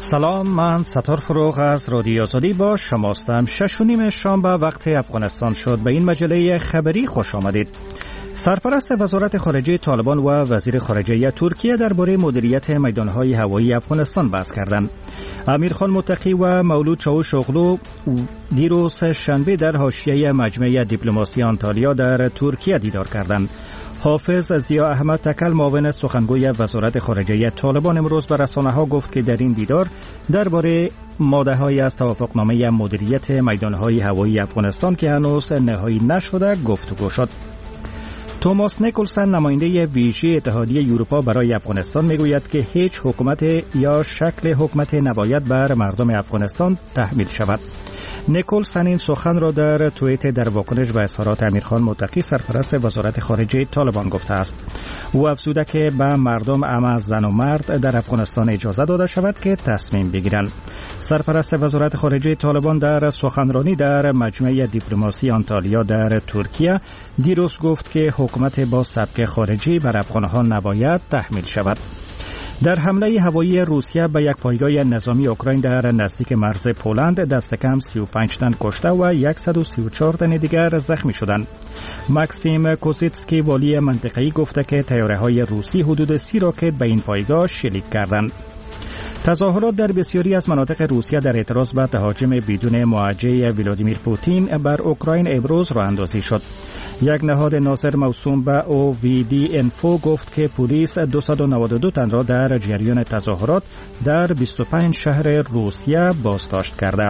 سلام، من ستار فروغ از رادیو آزادی با شماستم. 6:30 شام به وقت افغانستان شد. به این مجله خبری خوش آمدید. سرپرست وزارت خارجه طالبان و وزیر خارجه ترکیه درباره مدیریت میدانهای هوایی افغانستان بحث کردند. امیرخان متقی و مولود چاوشوغلو دیروز شنبه در حاشیه مجمع دیپلماسی آنتالیا در ترکیه دیدار کردند. حافظ ضیا احمد تکل معاون سخنگوی وزارت خارجه طالبان امروز به رسانه‌ها گفت که در این دیدار درباره ماده‌هایی از توافقنامه مدیریت میدانهای هوایی افغانستان که هنوز نهایی نشده گفتگو شد. توماس نیکلسن نماینده ویژه اتحادیه اروپا برای افغانستان میگوید که هیچ حکومت یا شکل حکومت نباید بر مردم افغانستان تحمیل شود. نیکلسن این سخن را در توییت در واکنش به اظهارات امیرخان متقی سرپرست وزارت خارجه طالبان گفته است. او افزوده که به مردم اما زن و مرد در افغانستان اجازه داده شود که تصمیم بگیرند. سرپرست وزارت خارجه طالبان در سخنرانی در مجمع دیپلماسی آنتالیا در ترکیه دیروز گفت که حکومت با سبک خارجی بر افغانها نباید تحمیل شود. در حمله هوایی روسیه به یک پایگاه نظامی اوکراین در نزدیک مرز پولند دست کم 35 تن کشته و 134 تن دیگر زخمی شدند. ماکسیم کوزیتسکی والی منطقه‌ای گفته که طیاره‌های روسی حدود 30 راکت به این پایگاه شلیک کردند. تظاهرات در بسیاری از مناطق روسیه در اعتراض به تهاجم بدون موجه ولادیمیر پوتین بر اوکراین امروز راه اندازی شد. یک نهاد ناظر موسوم به OVD انفو گفت که پلیس 292 تن را در جریان تظاهرات در 25 شهر روسیه بازداشت کرده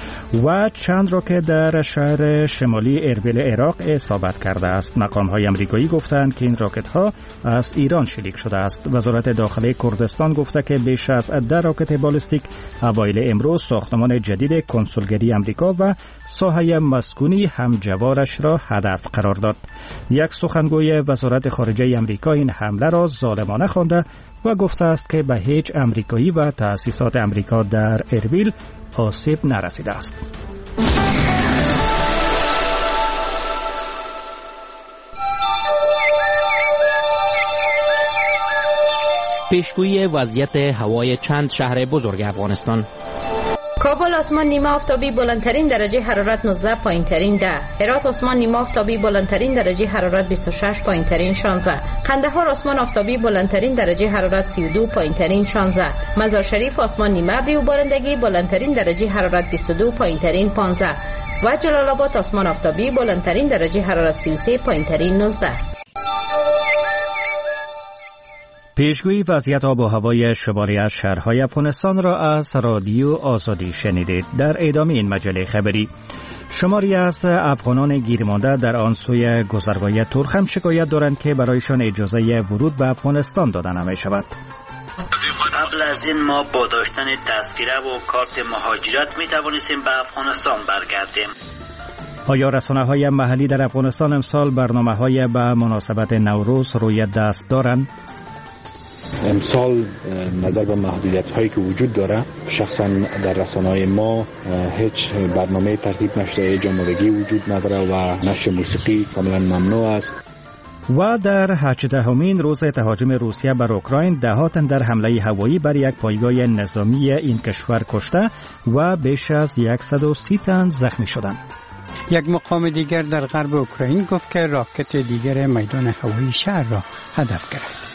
و چند راکت در شهر شمالی اربیل عراق اصابت کرده است. مقام‌های آمریکایی گفتند که این راکت‌ها از ایران شلیک شده است. وزارت داخلی کردستان گفته که بیش از 10 راکت بالستیک اوایل امروز ساختمان جدید کنسولگری آمریکا و ساحه مسکونی همجوارش را هدف قرار داد. یک سخنگوی وزارت خارجه آمریکا این حمله را ظالمانه خوانده و گفته است که به هیچ آمریکایی و تأسیسات آمریکا در اربیل آسیب نرسیده است. پیشگویی وضعیت هوای چند شهر بزرگ افغانستان. کابل آسمان نیمه آفتابی بلندترین درجه حرارت 19 پایینترین 10. هرات آسمان نیمه آفتابی بلندترین درجه حرارت 26 پایینترین 16. قندهار آسمان آفتابی بلندترین درجه حرارت 32 پایینترین 16. مزار شریف آسمان نیمه ابری و بارندگی بلندترین درجه حرارت 22 پایینترین 15 و جلال آباد آسمان آفتابی بلندترین درجه حرارت 33 پایینترین 19. پیشگویی وضعیت آب و هوای شماری از شهرهای افغانستان را از رادیو آزادی شنیدید. در ادامه این مجله خبری شماری از افغانان گیرمانده در آن سوی گذرگاه ترخم شکایت دارند که برایشان اجازه ورود به افغانستان داده نمی شود. قبل از این ما با داشتن تذکره و کارت مهاجرت می توانستیم به افغانستان برگردیم. آیا رسانه‌های محلی در افغانستان امسال برنامه‌های به مناسبت نوروز روی دست دارند؟ امسال نظر به محدودیت‌هایی که وجود داره شخصا در رسانه‌های ما هیچ برنامه ترتیب نشده، جامدگی وجود نداره و نشر موسیقی کاملا ممنوع است. و در 18مین روز تهاجم روسیه بر اوکراین ده‌ها تن در حمله هوایی بر یک پایگاه نظامی این کشور کشته و بیش از 130 تن زخمی شدند. یک مقام دیگر در غرب اوکراین گفت که راکت دیگر میدان هوایی شهر را هدف گرفت.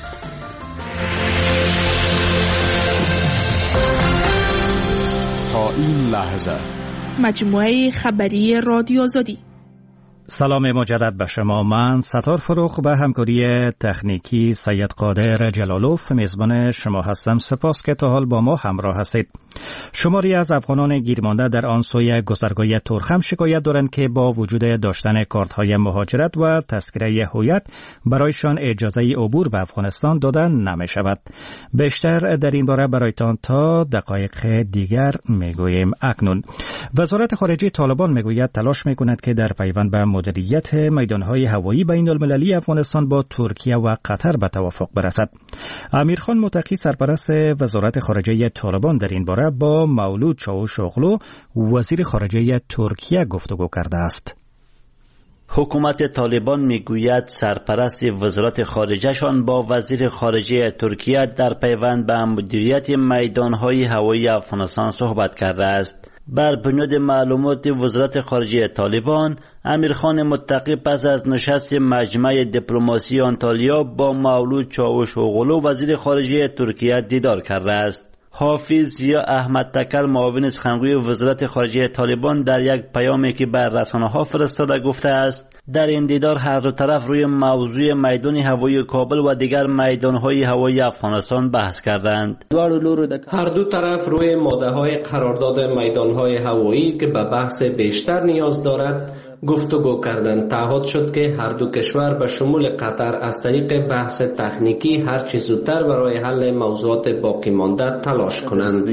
تا این لحظه مجموعه خبری رادیو آزادی. سلام مجدد به شما. من ستار فروغ به همکاری تکنیکی سید قادر جلالوف میزبان شما هستم. سپاس که تا حال با ما همراه هستید. شماری از افغانان گیرمانده در آن سوی گذرگاه ترخم شکایت دارند که با وجود داشتن کارت‌های مهاجرت و تذکره هویت برایشان اجازه عبور به افغانستان داده نمی شود. بیشتر در این باره برایتان تا دقایق دیگر میگوییم. اکنون وزارت خارجه طالبان میگوید تلاش میکند که در پیوند به مدیریت میدانهای هوایی بین المللی افغانستان با ترکیه و قطر به توافق برسد. امیرخان متقی سرپرست وزارت خارجه طالبان در این باره با مولود چاوشوغلو وزیر خارجه ترکیه گفتگو کرده است. حکومت طالبان میگوید سرپرست وزارت خارجهشان با وزیر خارجه ترکیه در پیوند به مدیریت میدانهای هوایی افغانستان صحبت کرده است. بر بنیاد معلومات وزارت خارجه طالبان، امیرخان متقی پس از نشست مجمع دیپلماسی آنتالیا با مولود چاوشوغلو وزیر خارجه ترکیه دیدار کرده است. حافظ زیا احمد تکل معاون سخنگوی وزارت خارجه طالبان در یک پیامی که بر رسانه‌ها فرستاده گفته است در این دیدار هر دو طرف روی موضوع میدان هوایی کابل و دیگر میدانهای هوایی افغانستان بحث کردند. هر دو طرف روی ماده‌های قرارداد میدانهای هوایی که به بحث بیشتر نیاز دارد گفتگو کردند. تعهد شد که هر دو کشور به شمول قطر از طریق بحث تکنیکی هر چه زودتر برای حل موضوعات باقی مانده تلاش کنند.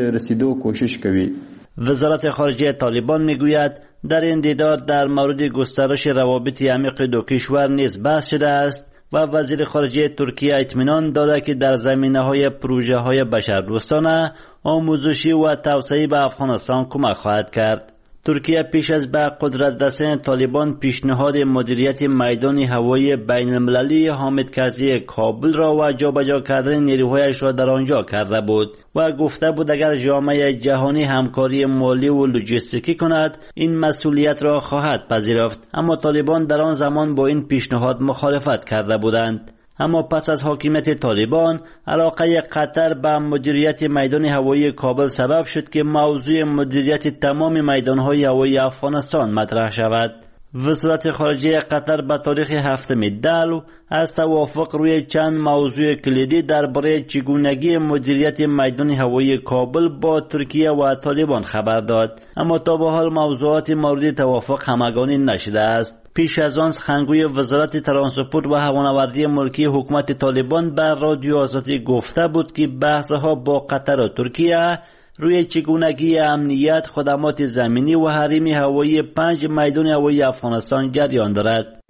وزارت خارجه طالبان میگوید در این دیدار در مورد گسترش روابط عمیق دو کشور نیز بحث شده است و وزیر خارجه ترکیه اطمینان داده که در زمینه‌های پروژه‌های بشردوستانه، آموزشی و توسعه به افغانستان کمک خواهد کرد. ترکیه پیش از به قدرت رسانی طالبان پیشنهاد مدیریت میدان هوایی بین المللی حامد کرزی کابل را و جابجا کردن نیروهایش را در آنجا کرده بود و گفته بود اگر جامعه جهانی همکاری مالی و لوجستیکی کند این مسئولیت را خواهد پذیرفت، اما طالبان در آن زمان با این پیشنهاد مخالفت کرده بودند. اما پس از حاکمیت طالبان، علاقه قطر به مدیریت میدان هوایی کابل سبب شد که موضوع مدیریت تمام میدانهای هوایی افغانستان مطرح شود. وزارت خارجه قطر به تاریخ 7 دلو از توافق روی چند موضوع کلیدی درباره چگونگی مدیریت میدان هوایی کابل با ترکیه و طالبان خبر داد، اما تا به حال موضوعات مورد توافق همگانی نشده است. پیش از آن سخنگوی وزارت ترانسپورت و هوانوردی ملکی حکومت طالبان بر رادیو آزادی گفته بود که بحث‌ها با قطر و ترکیه روی چگونگی امنیت، خدمات زمینی و حریم هوایی 5 میدان هوایی افغانستان جریان دارد.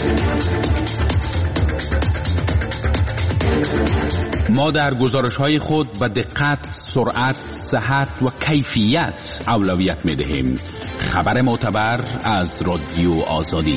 ما در گزارش‌های خود به دقت، سرعت، صحت و کیفیت اولویت می‌دهیم. خبر معتبر از رادیو آزادی.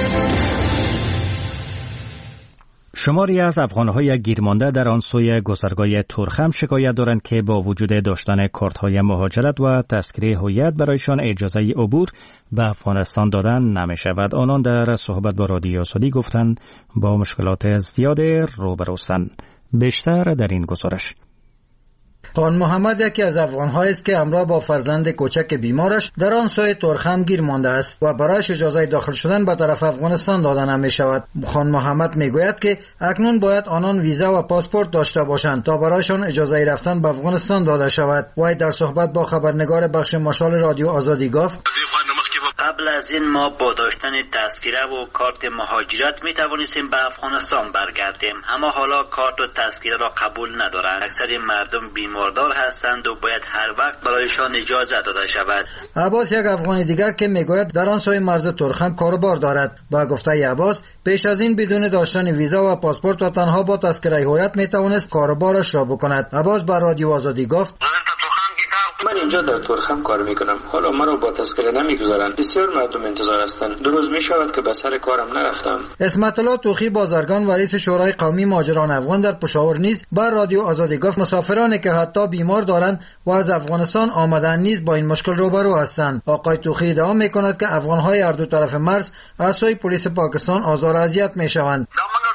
شماری از افغان‌های گیرمانده در آن سوی گذرگاه تورخم شکایت دارند که با وجود داشتن کارت‌های مهاجرت و تذکره هویت برایشان اجازه عبور به افغانستان دادن نمی‌شود. آنان در صحبت با رادیو آزادی گفتند با مشکلات زیاد روبروستند. بیشتر در این گزارش. خان محمد یکی از افغان‌هایی است که همراه با فرزند کوچک بیمارش در آن سوی تورخم گیر مانده است و برایش اجازه داخل شدن به طرف افغانستان داده نمی‌شود. خان محمد میگوید که اکنون باید آنان ویزا و پاسپورت داشته باشند تا برایشان اجازه رفتن به افغانستان داده شود. وی در صحبت با خبرنگار بخش مشال رادیو آزادی گفت قبل از این ما با داشتن تذکره و کارت مهاجرت می توانستیم به افغانستان برگردیم، اما حالا کارت و تذکره را قبول ندارند. اکثر مردم بیماردار هستند و باید هر وقت برایشان اجازه داده شود. عباس یک افغانی دیگر که میگوید در آن سوی مرز تورخم کاروبار دارد، با گفته عباس پیش از این بدون داشتن ویزا و پاسپورت و تنها با تذکره هویت می توانست کاروبارش را بکند. عباس بر رادیو آزادی گفت من اینجا در تورخم کار میکنم، حالا مرا با تذکره نمیگذارند. بسیار مردم انتظار هستند. 2 روز میشود که به سر کارم نرفتم. اسمت الله توخی بازرگان و رئیس شورای قومی مهاجران افغان در پشاور نیز بر رادیو آزادی گفت مسافرانی که حتی بیمار دارند و از افغانستان آمدن نیز با این مشکل روبرو هستند. آقای توخی ادعا میکند که افغانهای هر دو طرف مرز از سوی پلیس پاکستان آزار و اذیت میشوند.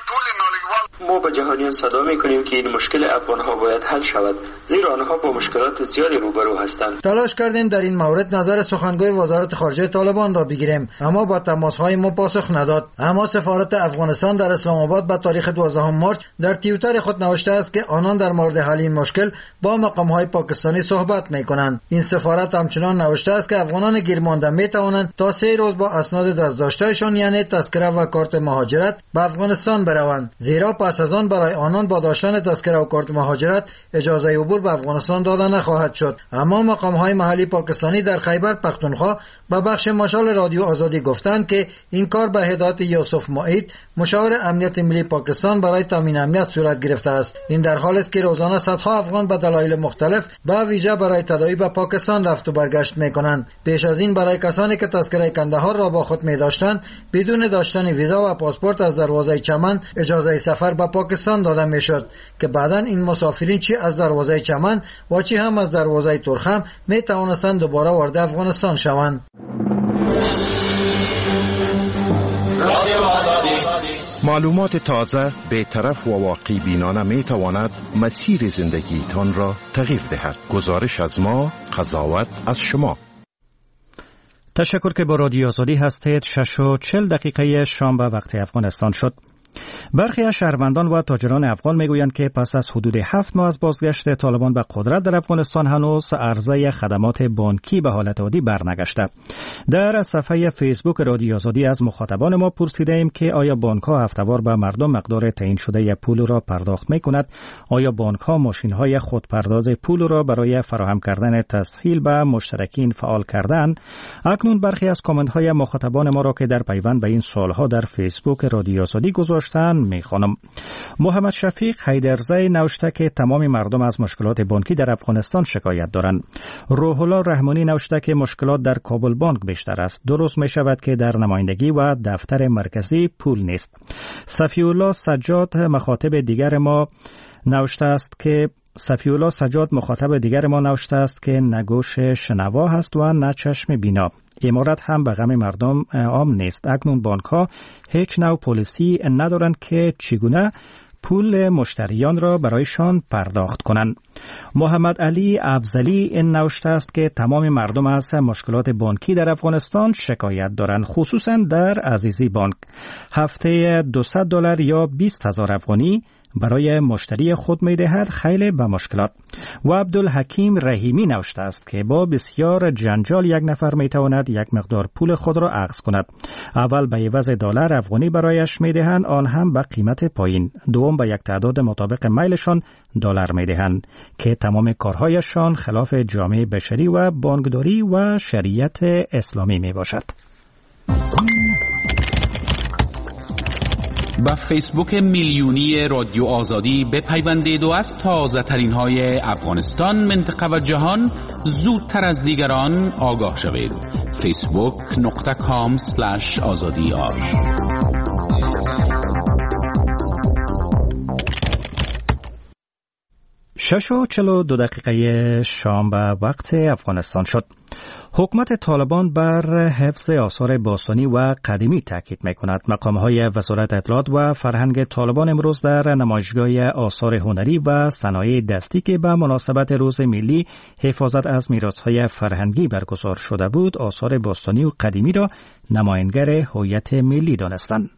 ما به جهانیان صدا میکنیم که این مشکل افغانها باید حل شود، زیرا آنها با مشکلات زیادی روبرو هستند. تلاش کردیم در این مورد نظر سخنگوی وزارت خارجه طالبان را بگیریم، اما با تماس‌های ما پاسخ نداد. اما سفارت افغانستان در اسلام آباد به تاریخ 12 مارس در توییتر خود نوشته است که آنان در مورد حل این مشکل با مقام‌های پاکستانی صحبت می‌کنند. این سفارت همچنان نوشته است که افغانان گیرمانده می‌توانند تا 3 روز با اسناد دست‌داشته‌شان یعنی تذکره و کارت مهاجرت به افغانستان بروند، زیرا پس از آن برای آنان با داشتن تذکره و کارت مهاجرت اجازه عبور به افغانستان داده نخواهد شد. اما مقام‌های محلی پاکستانی در خیبر پختونخوا با بخش مشال رادیو آزادی گفتند که این کار به هدایت یوسف معید مشاور امنیت ملی پاکستان برای تامین امنیت صورت گرفته است. این در حالی است که روزانه صدها افغان به دلایل مختلف به ویژه برای تداوی به پاکستان رفت و برگشت میکنند. پیش از این برای کسانی که تذکره کندهار را با خود می داشتند بدون داشتن ویزا و پاسپورت از دروازه چمن اجازه سفر به پاکستان داده میشد که بعداً این مسافرین چی از دروازه چمن و چی هم از دروازه ترخم می توانستند دوباره وارد افغانستان شوند. معلومات تازه، بی‌طرف و واقعی بینانه می تواند مسیر زندگیتان را تغییر دهد. گزارش از ما، قضاوت از شما. تشکر که با رادیو آزادی هستید. 6:40 شام به وقت افغانستان شد. برخی از شهروندان و تاجران افغان میگویند که پس از حدود 7 ماه از بازگشت طالبان به قدرت در افغانستان هنوز عرضه خدمات بانکی به حالت عادی برنگشته. در صفحه فیسبوک رادیو آزادی از مخاطبان ما پرسیدیم که آیا بانک‌ها هفته‌وار به مردم مقدار تعیین شده پول را پرداخت می‌کند؟ آیا بانک‌ها ماشین‌های خودپرداز پول را برای فراهم کردن تسهیل به مشترکین فعال کردند؟ اکنون برخی از کامنت‌های مخاطبان ما را که در پیوند به این سوال‌ها در فیسبوک رادیو آزادی میخوانم. محمد شفیق حیدرزی نوشته که تمام مردم از مشکلات بانکی در افغانستان شکایت دارند. روح الله رحمانی نوشته که مشکلات در کابل بانک بیشتر است. درست می شود که در نمایندگی و دفتر مرکزی پول نیست. صفی الله سجاد مخاطب دیگر ما نوشته است که نه گوش شنوا هست و نه چشم بینا. امارت هم به غم مردم عام نیست. اکنون بانک ها هیچ نوع پالیسی ندارند که چگونه پول مشتریان را برایشان پرداخت کنند. محمد علی افضلی نوشته است که تمام مردم از مشکلات بانکی در افغانستان شکایت دارند، خصوصا در عزیزی بانک. هفته $200 یا 20,000 افغانی برای مشتری خود می دهد خیلی به مشکلات. و عبدالحکیم رحیمی نوشته است که با بسیار جنجال یک نفر می تواند یک مقدار پول خود را اخذ کند. اول به عوض $1 افغانی برایش می دهند، آن هم به قیمت پایین. دوم به یک تعداد مطابق میلشان $. می دهند که تمام کارهایشان خلاف جامعه بشری و بانکداری و شریعت اسلامی می باشد. با فیسبوک میلیونی رادیو آزادی بپیوندید و از تازه ترین های افغانستان، منطقه و جهان زودتر از دیگران آگاه شوید. facebook.com/azadi. 6:42 شام به وقت افغانستان شد. حکومت طالبان بر حفظ آثار باستانی و قدیمی تاکید می‌کند. مقام‌های وزارت اطلاعات و فرهنگ طالبان امروز در نمایشگاه آثار هنری و صنایع دستی که به مناسبت روز ملی حفاظت از میراث‌های فرهنگی برگزار شده بود، آثار باستانی و قدیمی را نمایانگر هویت ملی دانستند.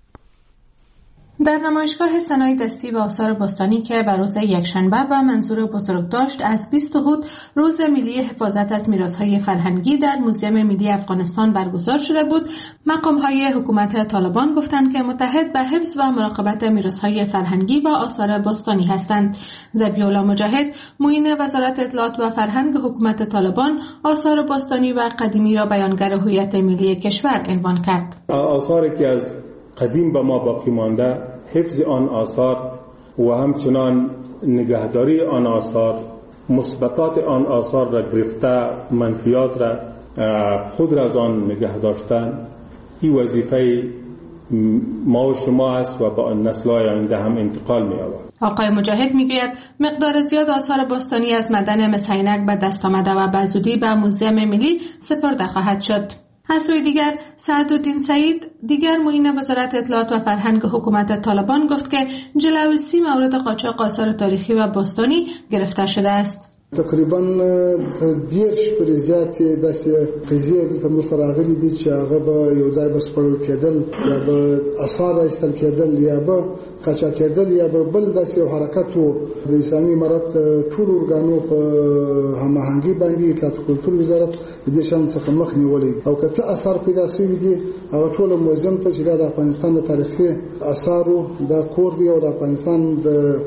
در نمایشگاه صنایع دستی و آثار باستانی که بر روز یکشنبه و منظور بزرگ داشت از 20 هود روز ملی حفاظت از میراث‌های فرهنگی در موزیم ملی افغانستان برگزار شده بود، مقام‌های حکومت طالبان گفتند که متحد به حفظ و مراقبت میراث‌های فرهنگی و آثار باستانی هستند. ذبیح‌الله مجاهد معین وزارت اطلاعات و فرهنگ حکومت طالبان آثار باستانی و قدیمی را بیانگر هویت ملی کشور عنوان کرد. آثاری که از قدیم به ما باقی مانده، حفظ آن آثار و همچنان نگهداری آن آثار، مثبتات آن آثار را گرفته، منفیات را خود را از آن نگه داشتن، این وظیفه ما و شما است و با نسل‌های آینده هم انتقال می‌یابد. آقای مجاهد میگوید مقدار زیاد آثار باستانی از معدن مس عینک به دست آمده و به زودی به موزیم ملی سپرده خواهد شد. از سوی دیگر سعدالدین سعید دیگر معین وزارت اطلاعات و فرهنگ حکومت طالبان گفت که جلوی 30 مورد قاچاق آثار تاریخی و باستانی گرفته شده است. تقریبا دیرش پر زیاتې داسې قضیې دلته موږ ته راغلي دي چې هغه به یو ځای به سپړل کېدل یا به اثار ایستل کېدل یا به قاچاق کېدل یا به بل داسې یو حرکت و. د اسلامي امارت ټولو ارګانو په هماهنګي باندې اطلاعات او کلتور وزارت د دې شان څخه مخ نیولې او که څه اثار پیدا شوي دي هغه ټول موزیم ته چې د افغانستان د تاریخي اثارو د کور دی او د افغانستان د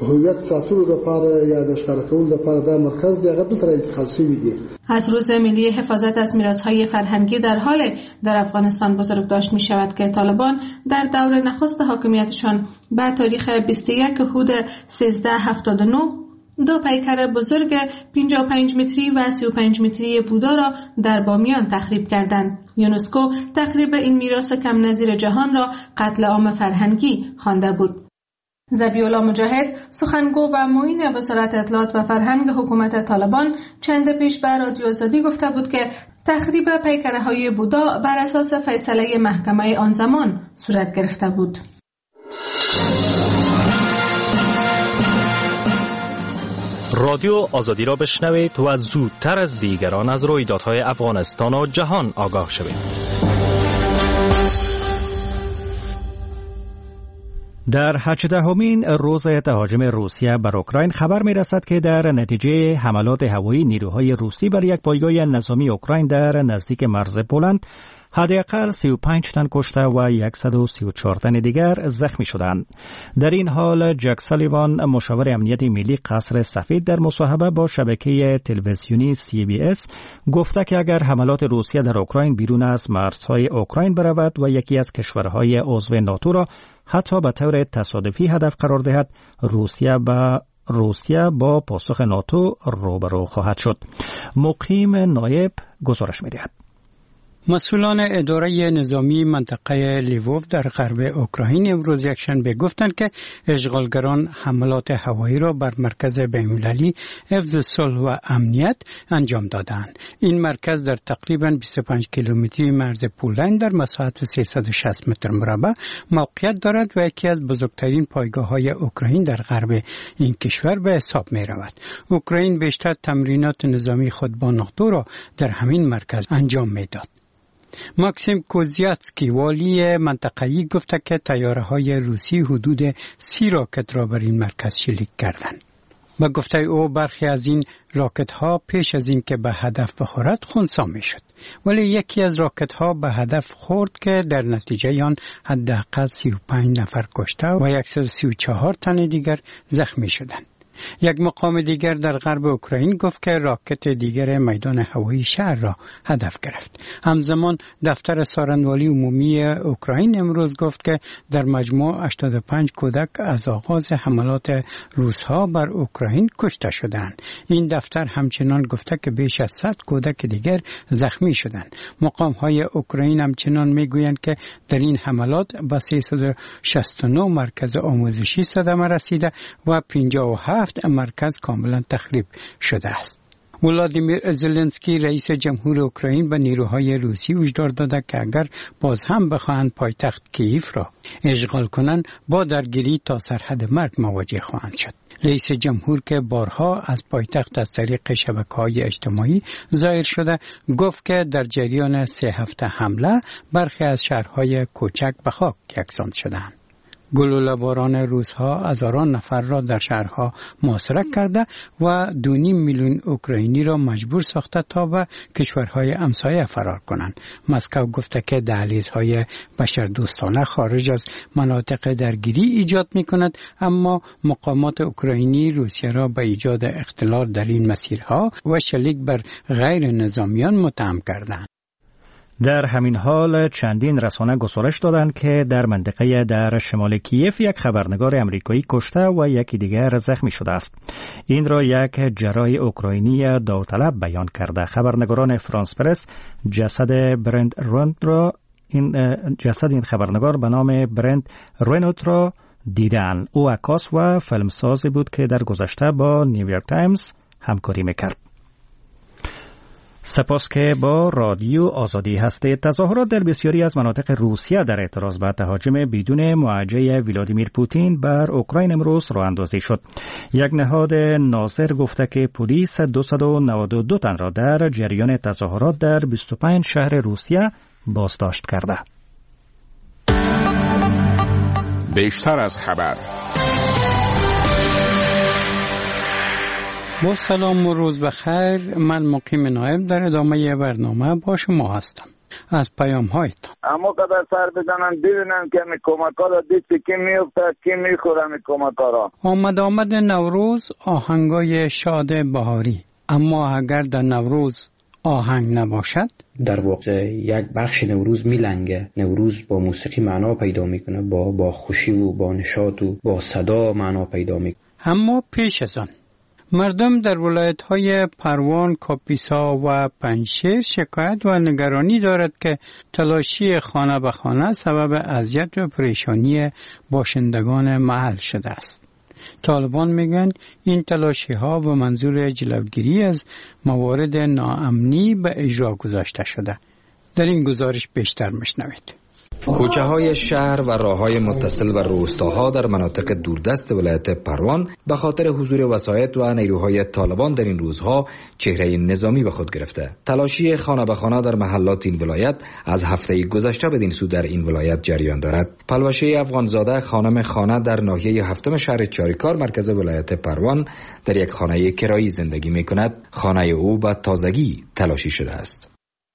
هویت ساتلو د پاره یا د ښکار کولو د پاره د مرکز دی هغه تر انتقال شوی دی. از روز ملی حفاظت از میراث‌های فرهنگی در حال در افغانستان بزرگداشت می شود که طالبان در دور نخست حاکمیتشان به تاریخ 21 هود 1379 دو پیکر بزرگ 55 متری و 35 متری بودا را در بامیان تخریب کردند. یونسکو تخریب این میراث کم نظیر جهان را قتل عام فرهنگی خوانده بود. ذبیح‌الله مجاهد سخنگو و معین وزارت اطلاعات و فرهنگ حکومت طالبان چند پیش به رادیو آزادی گفته بود که تخریب پیکره‌های بودا بر اساس فیصله محکمه آن زمان صورت گرفته بود. رادیو آزادی را بشنوید و زودتر از دیگران از رویدادهای افغانستان و جهان آگاه شوید. در 18مین روز تهاجم روسیه بر اوکراین خبر می رسد که در نتیجه حملات هوایی نیروهای روسی بر یک پایگاه نظامی اوکراین در نزدیک مرز پولند حداقل 35 تن کشته و 134 تن دیگر زخمی شدند. در این حال جک سالیوان مشاور امنیت ملی قصر سفید در مصاحبه با شبکه تلویزیونی CBS گفته که اگر حملات روسیه در اوکراین بیرون از مرزهای اوکراین برود و یکی از کشورهای عضو ناتو را حتی به طور تصادفی هدف قرار دهد، روسیه با پاسخ ناتو روبرو خواهد شد. مقیم نایب گزارش می‌دهد. مسئولان اداره نظامی منطقه لیووف در غرب اوکراین امروز یکشنبه گفتند که اشغالگران حملات هوایی را بر مرکز بین‌المللی حفظ صلح و امنیت انجام دادند. این مرکز در تقریباً 25 کیلومتری مرز پولند در مساحت 360 متر مربع موقعیت دارد و یکی از بزرگترین پایگاه‌های اوکراین در غرب این کشور به حساب می‌رود. اوکراین بیشتر تمرینات نظامی خود با ناتو را در همین مرکز انجام می‌داد. ماکسیم کوزیاتسکی والی منطقه‌ای گفته که طیاره‌های روسی حدود 30 راکت را بر این مرکز شلیک کردند. با گفته او برخی از این راکت‌ها پیش از این که به هدف بخورد خنثی می‌شد، ولی یکی از راکت‌ها به هدف خورد که در نتیجه آن حداقل 35 نفر کشته و 134 تن دیگر زخمی شدند. یک مقام دیگر در غرب اوکراین گفت که راکت دیگر میدان هوایی شهر را هدف گرفت. همزمان دفتر سارنوالی عمومی اوکراین امروز گفت که در مجموع 85 کودک از آغاز حملات روس‌ها بر اوکراین کشته شدند. این دفتر همچنان گفته که بیش از 100 کودک دیگر زخمی شدند. مقام‌های اوکراین همچنان میگویند که در این حملات به 369 مرکز آموزشی صدمه رسیده و 57 مرکز کاملا تخریب شده است. ولادیمیر زلنسکی رئیس جمهور اوکراین به نیروهای روسی هشدار داده که اگر باز هم بخواهند پایتخت کییف را اشغال کنند با درگیری تا سرحد مرگ مواجه خواهند شد. رئیس جمهور که بارها از پایتخت از طریق شبکه‌های اجتماعی ظاهر شده گفت که در جریان 3 هفته حمله برخی از شهرهای کوچک به خاک یکسان شدند. گلوله باران روس‌ها هزاران نفر را در شهرها محاصره کرده و 2.5 میلیون اوکراینی را مجبور ساخته تا به کشورهای همسایه فرار کنند. مسکو گفته که دهلیزهای بشردوستانه خارج از مناطق درگیری ایجاد می‌کند، اما مقامات اوکراینی روسیه را به ایجاد اختلال در این مسیرها و شلیک بر غیر نظامیان متهم کردند. در همین حال چندین رسانه گزارش دادند که در منطقه در شمال کیف یک خبرنگار امریکایی کشته و یکی دیگر زخمی شده است. این را یک جراح اوکراینی داوطلب بیان کرده. خبرنگاران فرانس پرس جسد این خبرنگار به نام برند رنوت را دیدند. او عکاس و فیلمسازی بود که در گذشته با نیویورک تایمز همکاری میکرد. سپاس که با رادیو آزادی هستید. تظاهرات در بسیاری از مناطق روسیه در اعتراض به تهاجم بدون معاجه ولادیمیر پوتین بر اوکراین امروز راه اندازی شد. یک نهاد ناظر گفته که پلیس 292 تن را در جریان تظاهرات در 25 شهر روسیه بازداشت کرده. بیشتر از خبر. با سلام و روز بخیر، من مقیم نایب در ادامه برنامه با شما هستم. از پیام هایتان. اما قدر سر بزنن ببینن که می کمک‌ها را دست کی میفته کی میخوره می کمک‌ها را. آمد نوروز آهنگای شاد بهاری، اما اگر در نوروز آهنگ نباشد در واقع یک بخش نوروز میلنگه. نوروز با موسیقی معنا پیدا میکنه، با خوشی و با نشاط و با صدا معنا پیدا میکنه. اما پیش از آن مردم در ولایت‌های پروان، کاپیسا و پنجشیر شکایت و نگرانی دارد که تلاشی خانه به خانه سبب اذیت و پریشانی باشندگان محل شده است. طالبان میگن این تلاشی ها به منظور جلوگیری از موارد ناامنی به اجرا گذاشته شده. در این گزارش بیشتر میشنوید. کوچه های شهر و راه های متصل و روستاها در مناطق دوردست ولایت پروان به خاطر حضور وسایط و نیروهای طالبان در این روزها چهره نظامی به خود گرفته. تلاشی خانه به خانه در محلات این ولایت از هفته گذشته بدین سو در این ولایت جریان دارد. پلوشه افغانزاده خانم خانه در ناحیه هفتم شهر چاریکار مرکز ولایت پروان در یک خانه کرایی زندگی می کند. خانه او به تازگی تلاشی شده است.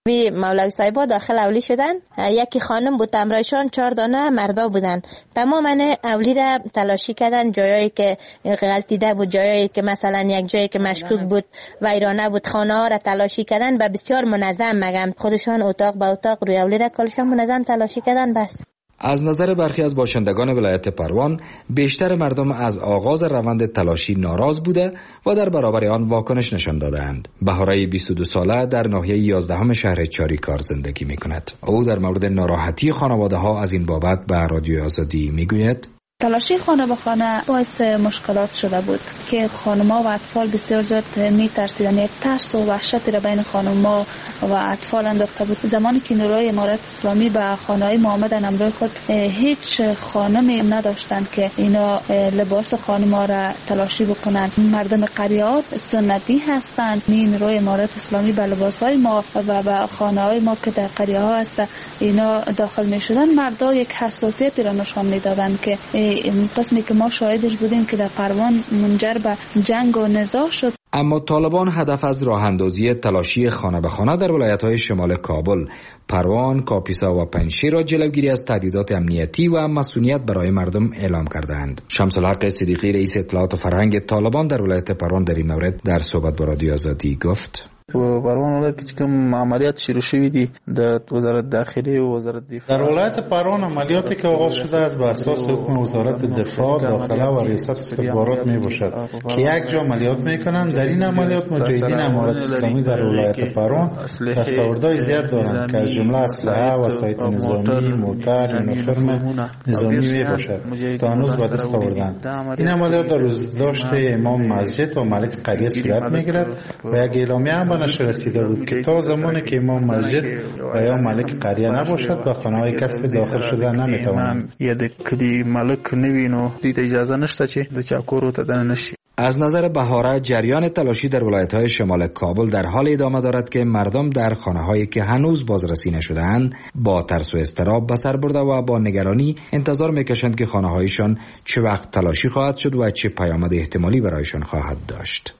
مولوی صاحبا داخل اولی شدن، یکی خانم بود امرایشان 4 دانه مردا بودن. تماما اولی را تلاشی کردن، جایی که غلطیده بود، جایی که مثلا یک جایی که مشکوک بود ویرانه بود، خانه ها را تلاشی کردن و بسیار منظم، مگم خودشان اتاق به اتاق روی اولی را کلشان منظم تلاشی کردن. بس از نظر برخی از باشندگان ولایت پروان بیشتر مردم از آغاز روند تلاشی ناراض بوده و در برابر آن واکنش نشان دادند. بهاره 22 ساله در ناحیه 11 شهر چاریکار زندگی می کند. او در مورد ناراحتی خانواده ها از این بابت به رادیو آزادی می گوید: تلاشی خانه به خانه باعث مشکلات شده بود که خانم‌ها و اطفال بسیار زیاد می‌ترسیدن. یک ترس و وحشتی را بین خانم‌ها و اطفال انداخته بود. زمانی که نیروهای امارت اسلامی به خانه‌های ما آمدن، امروز خود هیچ خانمی نداشتند که اینا لباس خانم‌ها را تلاشی بکنند. مردم قریات سنتی هستند. نیروهای امارت اسلامی به لباس‌های ما و به خانه‌های ما که در قریه‌ها هست اینا داخل می‌شدن، مردا یک حساسیتی را نشان می‌دادند که قسمی که ما شاهدش بودیم که در پروان منجر به جنگ و نزاع شد. اما طالبان هدف از راه اندازی تلاشی خانه به خانه در ولایت‌های شمال کابل، پروان، کاپیسا و پنجشیر را جلوگیری از تهدیدات امنیتی و مسئولیت برای مردم اعلام کردند. شمس الحق صدیقی رئیس اطلاعات و فرهنگ طالبان در ولایت پروان در این مورد در صحبت با رادیو آزادی گفت: پروان ولایت کې کوم عملیات شروع شوی دي د وزارت داخلی و وزارت دفاع. در ولایت پروان عملیاتی که آغاز شده است بر اساس حکم وزارت دفاع، داخله و ریاست استخبارات می باشد که یک جا عملیات میکنند. در این عملیات مجاهدین امارت اسلامی در ولایت پروان دستاوردهای زیاد دارند که از جمله اسلحه، وسایط نظامی، موتر، یونیفرم نظامی می باشد تا هنوز به دست آوردند. این عملیات در روزداشت امام مسجد و ملک قریه صورت میگیرد و یک اعلامیه نشر رسیده بود که تا زمانی که امام مسجد و یا ملک قریه نباشد و خانه‌های کسی داخل شده نمیتوانند. یا د کلی ملک نوینو دیت اجازه نشته چې د چاکورو ته دننه نشي. از نظر بهاره جریان تلاشی در ولایت‌های شمال کابل در حال ادامه دارد که مردم در خانه‌هایی که هنوز بازرسی نشده‌اند با ترس و اضطراب به سر برده و با نگرانی انتظار می‌کشند که خانه‌هایشان چه وقت تلاشی خواهد شد و چه پیامد احتمالی برایشان خواهد داشت.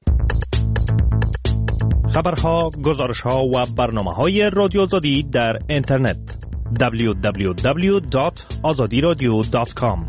خبرها، گزارش‌ها و برنامه‌های رادیو آزادی در اینترنت www.azadiradio.com.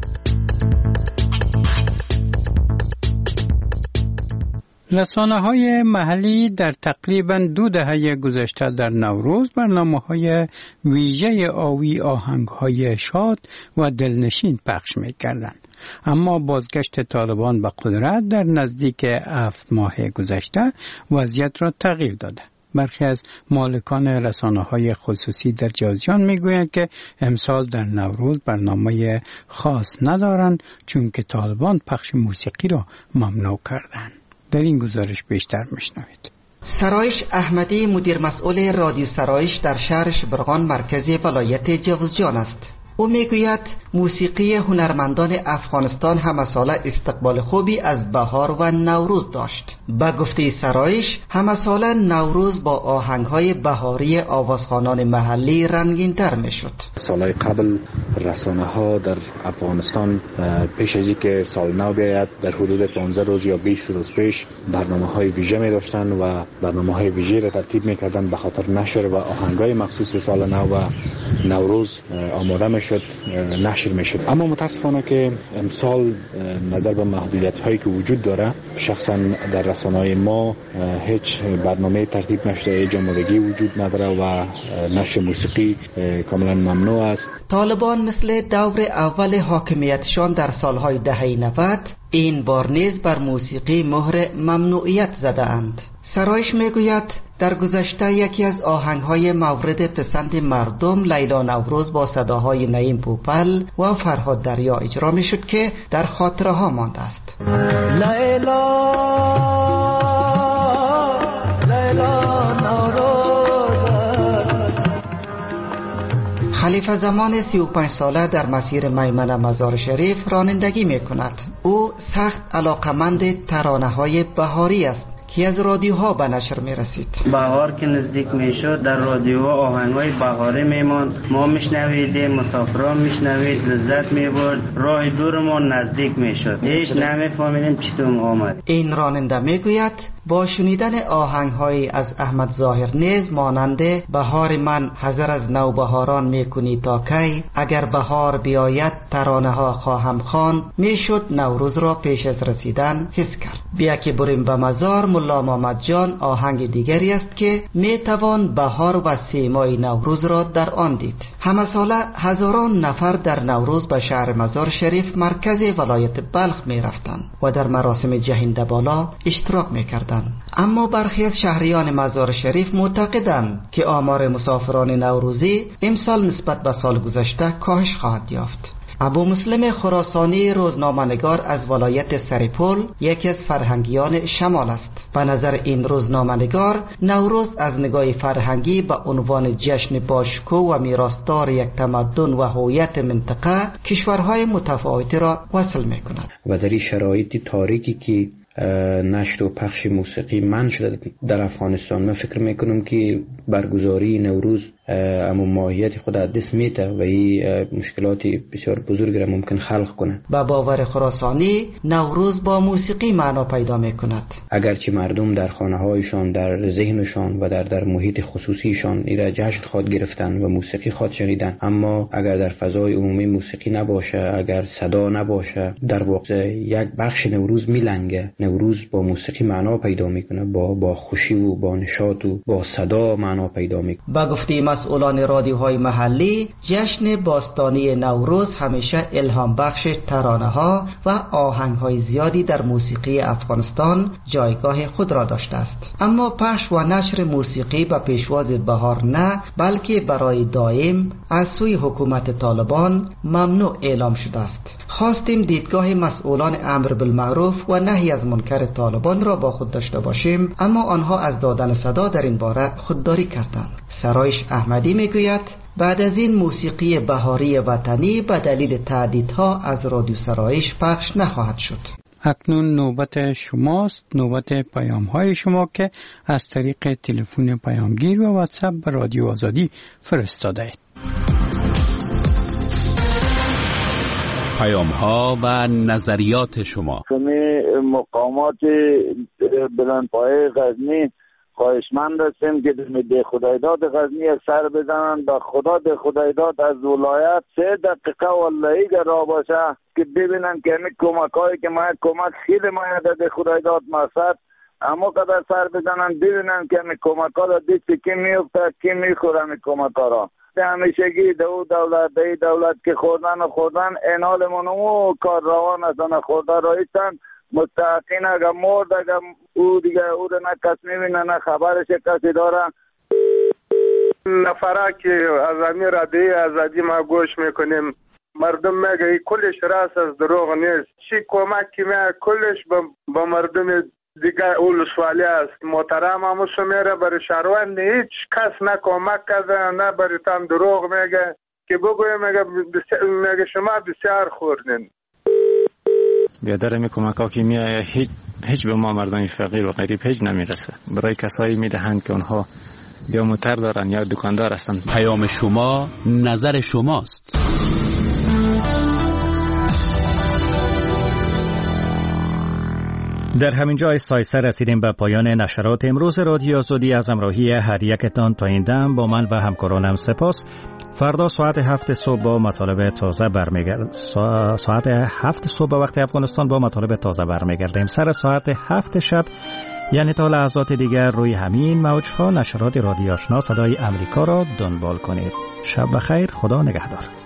رسانه‌های محلی در تقریباً 2 دهه گذشته در نوروز برنامه‌های ویژه آوی آهنگ‌های شاد و دلنشین پخش می‌کردند. اما بازگشت طالبان به قدرت در نزدیک 7 ماه گذشته وضعیت را تغییر داده. برخی از مالکان رسانه‌های خصوصی در جازجان می‌گویند که امسال در نوروز برنامه خاص ندارند چون که طالبان پخش موسیقی را ممنوع کردند. در این گزارش بیشتر میشنوید. سرایش احمدی مدیر مسئول رادیو سرایش در شهر شبرغان مرکزی ولایت جوزجان است. او میگوید موسیقی هنرمندان افغانستان همساله استقبال خوبی از بهار و نوروز داشت. به گفته سرایش همساله نوروز با آهنگ‌های بهاری آوازخوانان محلی رنگین‌تر میشد. سالهای قبل رسانه‌ها در افغانستان پیش از اینکه سال نو بیاید در حدود 15 روز یا 20 روز پیش برنامه‌های ویژه می داشتن و برنامه‌های ویژه را ترتیب می‌کردند به خاطر نشر و آهنگ‌های مخصوص سال نو و نوروز آماده می‌شد، نشر می‌شد. اما متأسفانه که امسال نظر به محدودیت‌هایی که وجود داره، شخصا در رسانه‌های ما هیچ برنامه ترتیب نشده، جامدگی وجود نداره و نشر موسیقی کاملا ممنوع است. طالبان مثل دور اول حاکمیتشان در سالهای دهه 90 این بار نیز بر موسیقی مهر ممنوعیت زده اند. سرایش میگوید در گذشته یکی از آهنگ‌های مورد پسند مردم لیلا نوروز با صداهای نعیم پوپل و فرهاد دریا اجرا میشد که در خاطره ها مانده است. لیلا لیلا نوروز. خلیفه زمان 35 ساله در مسیر میمنه مزار شریف رانندگی میکند. او سخت علاقمند ترانه‌های بهاری است که از رادیوها به نشر می رسید. بهار که نزدیک می شد در رادیوها آهنگای بهاری می ماند، ما میشنویدیم، مسافران میشنوید، لذت می برد، راه دورمان نزدیک می شد، هیچ نمیفهمیدیم چطور آمد. این راننده می گوید با شنیدن آهنگهایی از احمد ظاهر نیز مانند بهار من حذر از نوبهاران میکنی تا کی، اگر بهار بیاید ترانه ها خواهم خواند، میشد نوروز را پیش از رسیدن حس کرد. بیا که بریم به مزار ملا محمد جان آهنگ دیگری است که میتوان بهار و سیمای نوروز را در آن دید. همه ساله هزاران نفر در نوروز به شهر مزار شریف مرکز ولایت بلخ می رفتند و در مراسم جهنده بالا اشتراک می کردند. اما برخی از شهریان مزار شریف معتقدند که آمار مسافران نوروزی امسال نسبت به سال گذشته کاهش خواهد یافت. ابو مسلم خراسانی روزنامه‌نگار از ولایت سرپل یکی از فرهنگیان شمال است. به نظر این روزنامه‌نگار نوروز از نگاه فرهنگی به عنوان جشن باشکوه و میراثدار یک تمدن و هویت منطقه کشورهای متفاوتی را وصل می‌کند. و در این شرایط تاریکی که نشر و پخش موسیقی منع شده در افغانستان، من فکر میکنم که برگزاری نوروز اما ماهیت خود از دست میته و این مشکلات بسیار بزرگ را ممکن خلق کنه. با باور خراسانی نوروز با موسیقی معنا پیدا میکند. اگرچه مردم در خانه هایشان، در ذهنشان و در محیط خصوصیشان این را جشن خواد گرفتن و موسیقی خواد شنیدن، اما اگر در فضای عمومی موسیقی نباشه، اگر صدا نباشه، در واقع یک بخش نوروز میلنگه. نوروز با موسیقی معنا پیدا میکنه، با خوشی و با نشاط و با صدا معنا پیدا میکنه. با گفته مسئولان رادیوهای محلی، جشن باستانی نوروز همیشه الهام بخش ترانه‌ها و آهنگ‌های زیادی در موسیقی افغانستان جایگاه خود را داشته است. اما پخش و نشر موسیقی به پیشواز بهار نه، بلکه برای دائم از سوی حکومت طالبان ممنوع اعلام شده است. خواستیم دیدگاه مسئولان امر بالمعروف و نهی از منکر طالبان را با خود داشته باشیم، اما آنها از دادن صدا در این باره خودداری کردند. سرایش احمدی میگوید بعد از این موسیقی بهاری وطنی به دلیل تهدیدها از رادیو سرایش پخش نخواهد شد. اکنون نوبت شماست، نوبت پیام های شما که از طریق تلفن پیامگیر و واتساپ به رادیو آزادی فرستاده اید. پیام ها و نظریات شما. مقامات بلندپایه غزنی خواهشمند هستیم که ده خدایداد غزنی سر بزنن. به خدا ده خدایداد از ولایت 3 دقیقه والله که را باشه که ببینن که همین کمک هایی که ما کمک خیلی مایده ده خدایداد مقصد اما قدر سر بزنن ببینن که همین کمک ها را دیستی که میفته که میخوره همین کمک ها را. همیشگی ده دولت که خوردن این حال منو کار روان هستن خورده رایستن مستحقین اگه مرد اگه او دیگه او رو نه کس میبینه نه خبرش کسی داره. نفره که از امی رادیوی آزادی ما گوش میکنیم مردم میگه کلش راست از دروغ نیست. چی کمک که میگه کلش با مردم دیگه اول سوالی است. محترم هموسو میره برای شهروند هیچ کس نه کمک کرده نه برای تام دروغ میگه که بگویم مگه شما بسیار خوردین. بیادر می کمک ها که میایه هیچ به ما مردم فقیر و غریب هیچ نمیرسه. برای کسایی میدهند که اونها یا موتر دارن یا دکاندار هستند. پیام شما، نظر شماست. در همین جای سایسه رسیدیم به پایان نشرات امروز رادیو آزادی. از همراهی هر یکتان تا این دم با من و همکارانم سپاس. فردا ساعت 7 صبح با مطالب تازه ساعت 7 صبح وقت افغانستان با مطالب تازه برمیگردیم. سر ساعت 7 شب یعنی تا لحظات دیگر روی همین موج‌ها نشرات رادیو آشنا صدای امریکا را دنبال کنید. شب بخیر، خدا نگهدار.